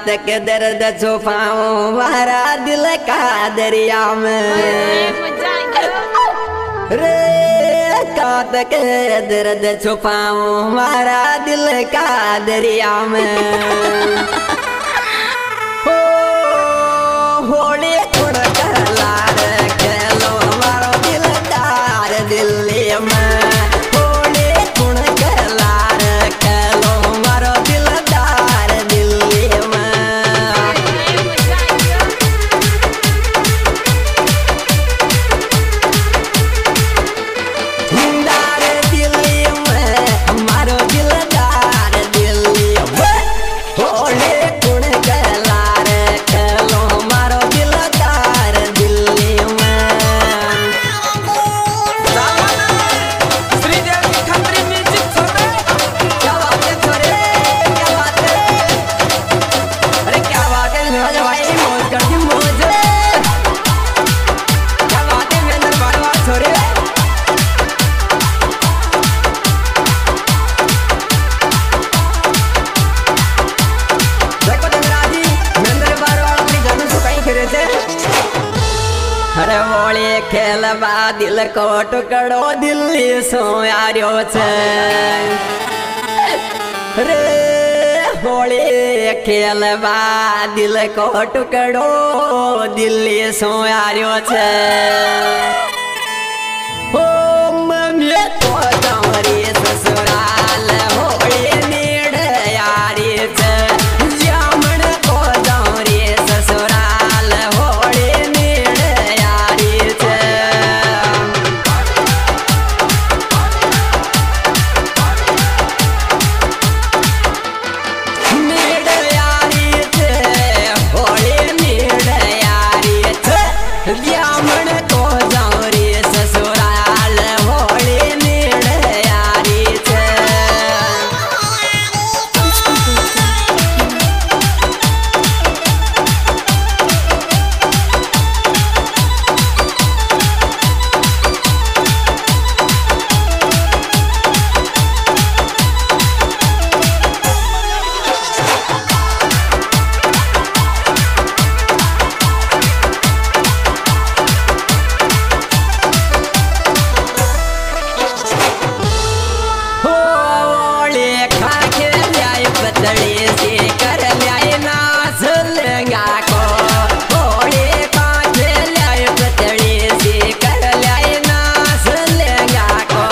कात के दर्द छुपाऊं मारा दिल का दरिया में रे कात के दर्द छुपाऊं मारा दिल का दरिया में हो होली कुड़ लार खेलो मारो दिलदार दिल्ली में होली कुड़ लार खेलो मारो दिलदार दिल्ली में दिलदार दिल्ली में मारो दिलदार दिल्ली में होली कुड़ लार खेलो मारो दिलदार दिल्ली में श्रीदेव की खतरी म्यूजिक छोड़े। क्या बात है छोरे क्या बात है अरे क्या बात है नवाज भाई मौज कर दी मौज क्या बात है मेरे बारवा छोरे देखो धनराजी मेरे बारवा अपनी जान सुकाई फिरे थे अरे होली खेलबा दिल को टुकड़ो दिल्ली सो यारो छे रे होली खेलबा दिल को टुकड़ो दिल्ली सो यारो छे हो मम्मी तो जारी ससुराल होली नीड यारी छे जामण को जारी ससुराल होली नीड यारी छे नीड यारी छे होली नीड यारी छे जामण को जारी ससुराल होली नीड यारी छे हो ओले खाके ल्याय बदली से कर ल्याय नास लंगा को ओले खाके ल्याय बदली से कर ल्याय नास लंगा को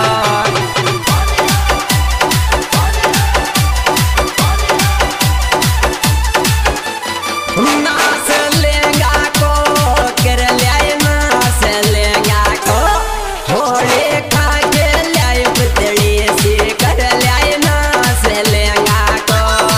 नास लंगा को कर ल्याय नास लंगा को होले खाके ल्याय बदली से कर ल्याय नास लंगा को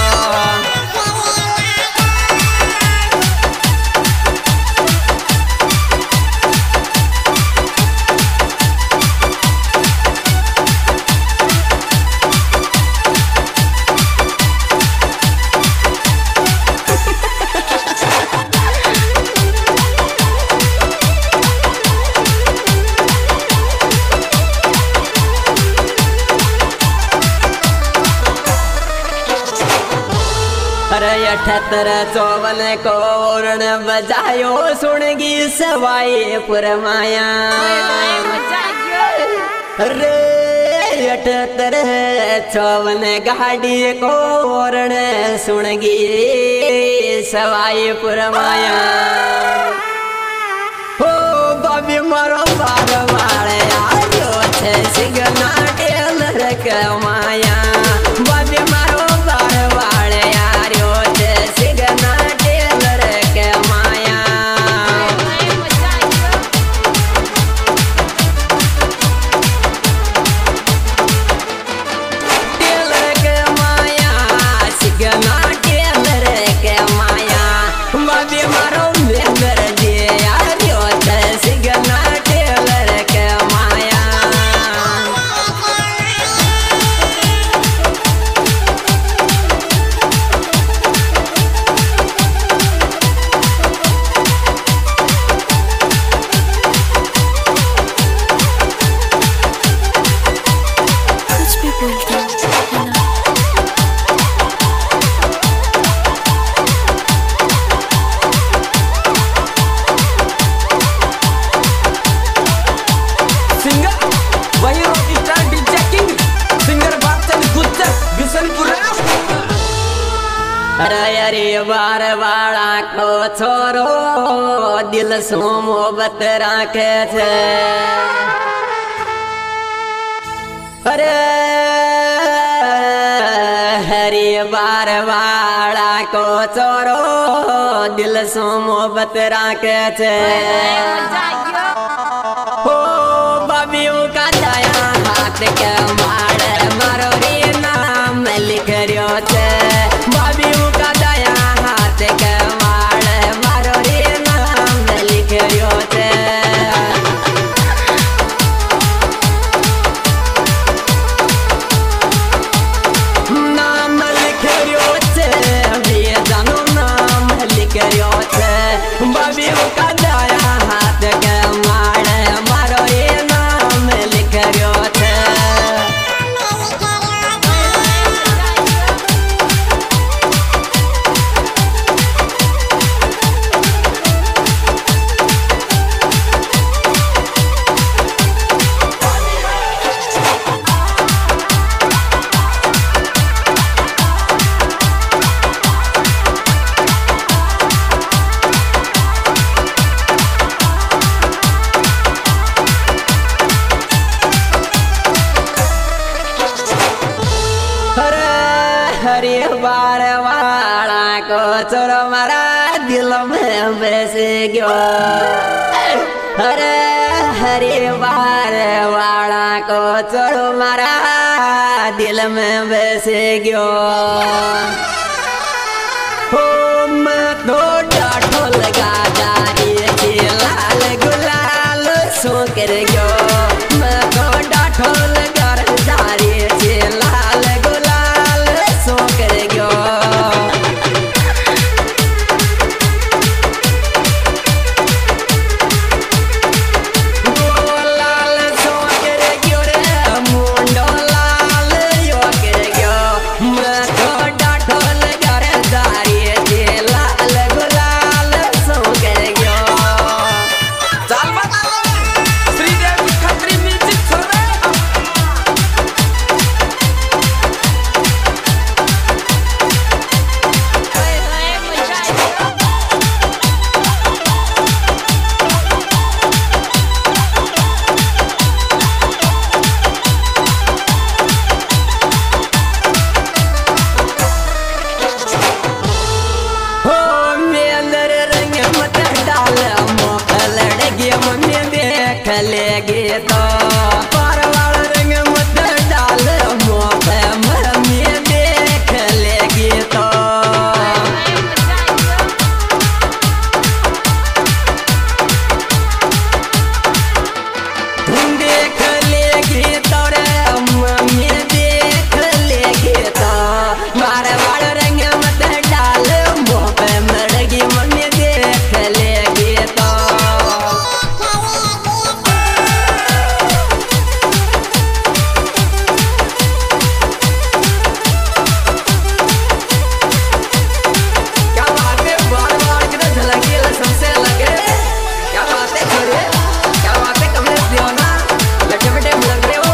अरे 78 54 को ओरण बजायो सुनगी सवाई पुरमाया अरे 78 54 गाड़ी को ओरण सुनगी सवाई पुरमाया हो बाबी मारो बार वाले आयो छे सिगना टेलर के माया बाबी मारो बार वाले आयो छे सिगना टेलर के माया टेलर के माया सिगना टेलर के माया बाबी मारो मेंबर जे आयो छे सिगना टेलर सो मोहब्बत राखे छे। अरे हरी बार वाला को छोरो दिल सो मोहब्बत राखे छे। ओ बाबियों का दया हाथ के मारे मारो रे नाम लिख रियो छे। बाबियों का दया हाथ के मारे मारो रे नाम लिख रियो छे। नाम लिख रियो छे ये जानो नाम लिख रियो छे। बाबियों का दया हाथ के मारे मारो रे नाम लिख रियो छे। हरी बार वाला को छोरो मारा दिल में बस गयो। अरे हरी बार वाला को छोरो मारा दिल में बस गयो। हो मैं तो डाठो लगा जा रही लाल गुलाल सो कर गयो। मैं तो डाठो लगा जा रही लाल गुलाल सो कर गयो। लाल सो कर गयो रे मुंडो लाल यो कर गयो। मैं तो डाठो लगा जा रही लाल गुलाल सो कर गयो। चाल बता श्रीदेव खत्री म्यूजिक छोड़े। हो मेंदर रंग मत डाल मोख लड़गे मम्मी देख लेगे तो। परवाल रंग मत डाल मोख मम्मी देख लेगे तो। देख लेगी तो रे मम्मी देख लेगी तो। परवाल रंग मत डाल मोख मड़गी मम्मी देख लेगी तो। क्या बात है बार किधर झलकी सबसे लगे। क्या बात है छोरे क्या बात है कमलेश देवना लटे बेटे लग रहे हो।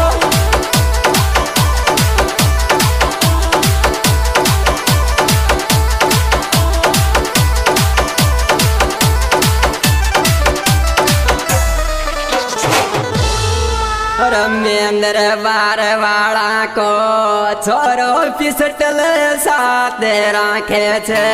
रमेंद्र बार वाला को छोरो पिसटल साथ राखे छे।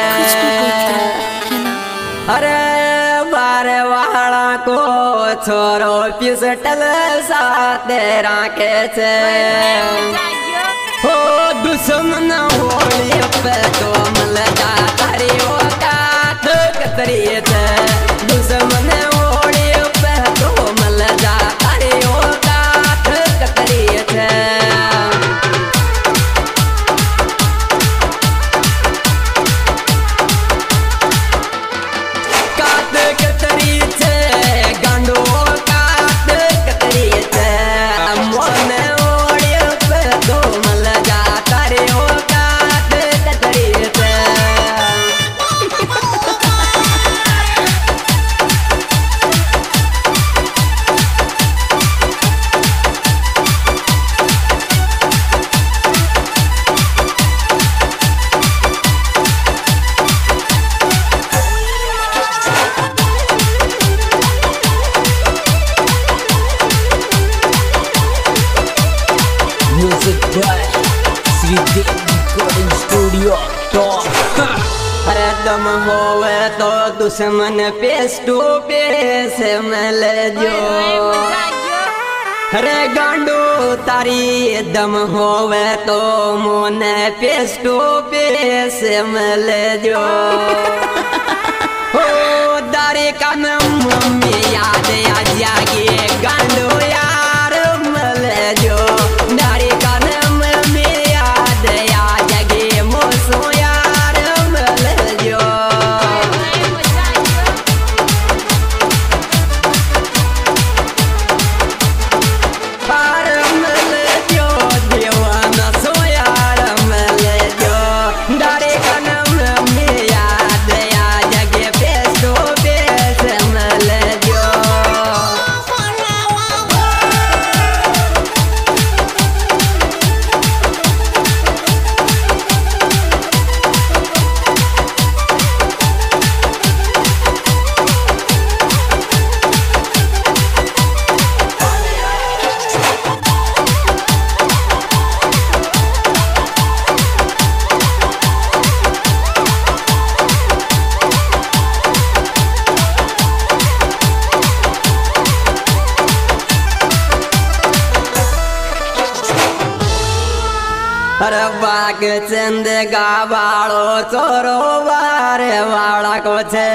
अरे बार वाला को छोरो पिसटल साथ राखे छे। हो दुश्मन होली पे तो मल जा तारी औकात कतरी छे। दुश्मन होली पे तो मल जा तारी औकात कतरी छे। कात कतरी छे गांडो कात कतरी छे। मन ओड़ी पे तो मल जा तारी औकात कतरी छे। दम होवे तो दुश्मन पेश टू पेश मिल जो रे गांडू तारी दम होवे तो मोने पेश टू पेश मिल जो हो दारे का मम्मी याद आ जागी गांडू यार मिल जो दारे का मम्मी याद आ जागी मोसो यार मिल जो पार मिल जो दीवाना सो यार मिल जो दारे का मम्मी याद आ जागी पेश टू पेश मिल जो अरे बाग चंद गावाड़ो चोरो वारे वाला को छे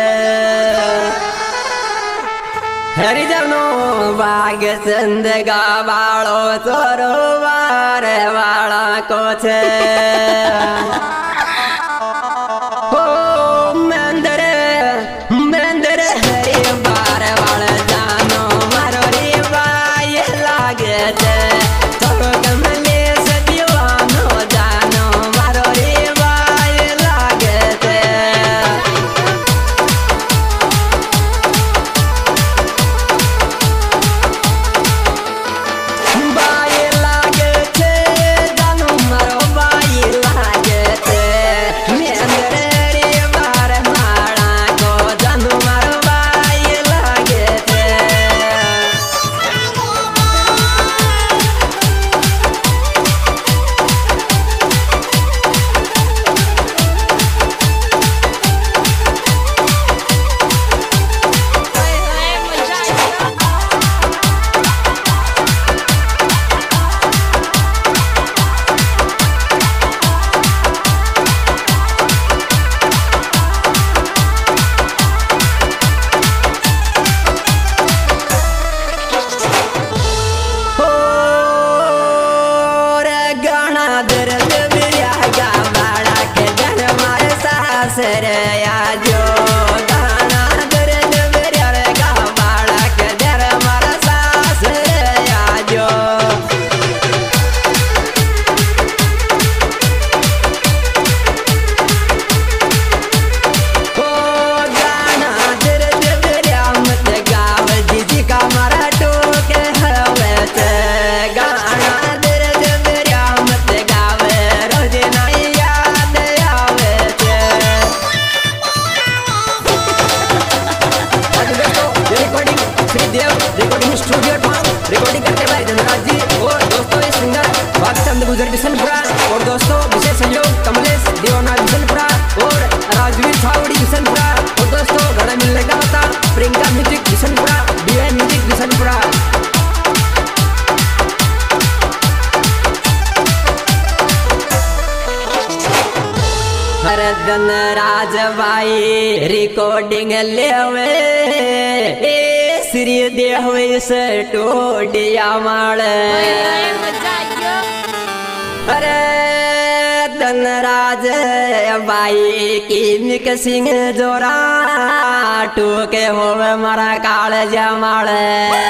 हरिजनो बाग चंद गावाड़ो चोरो वारे वाला को छे हो मंदरे मंदरे हरि बार वाला जानो मारो रे बाय लागे छे चोरो कमले सरया जो गाना दर्द बेर गा बाड़ा के दर मारा सासरया जो ओ गाना दर्द बेर मत गाव जीजी का मारा टोके हवे ते गाना दर्द बेर मत गाव रोज नहीं याद आवे ते रिकॉर्डिंग स्टूडियो रिकॉर्डिंग करते भाई धनराज जी और दोस्तों ये सिंगर बादशाह गुजर बिशनपुरा और दोस्तों विशेष सहयोग कमलेश दीवाना बिशनपुरा और राजवीर छावड़ी बिशनपुरा और दोस्तों घड़ा मिलने का पता Priyanka music Bishanpura BN music Bishanpura हरदन Rajbai recording लेवे श्री देव से टोडिया माले अरे धनराज बाई की मिक सिंह जोरा टोके होवे मारा काल जमाले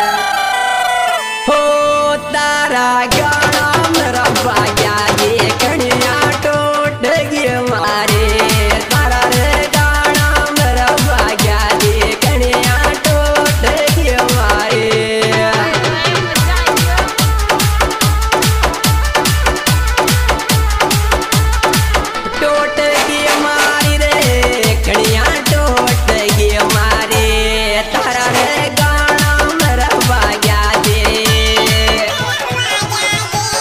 हो तारा गाना मेरा बाग्या जी कणिया टोट गई मारे तारा रे गाना मेरा बाग्या जी कणिया टोट गई मारे टोट गई मारी रे कणिया टोट गई मारे तारा रे गाना मेरा बाग्या जी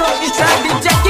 रोगी सा डीजे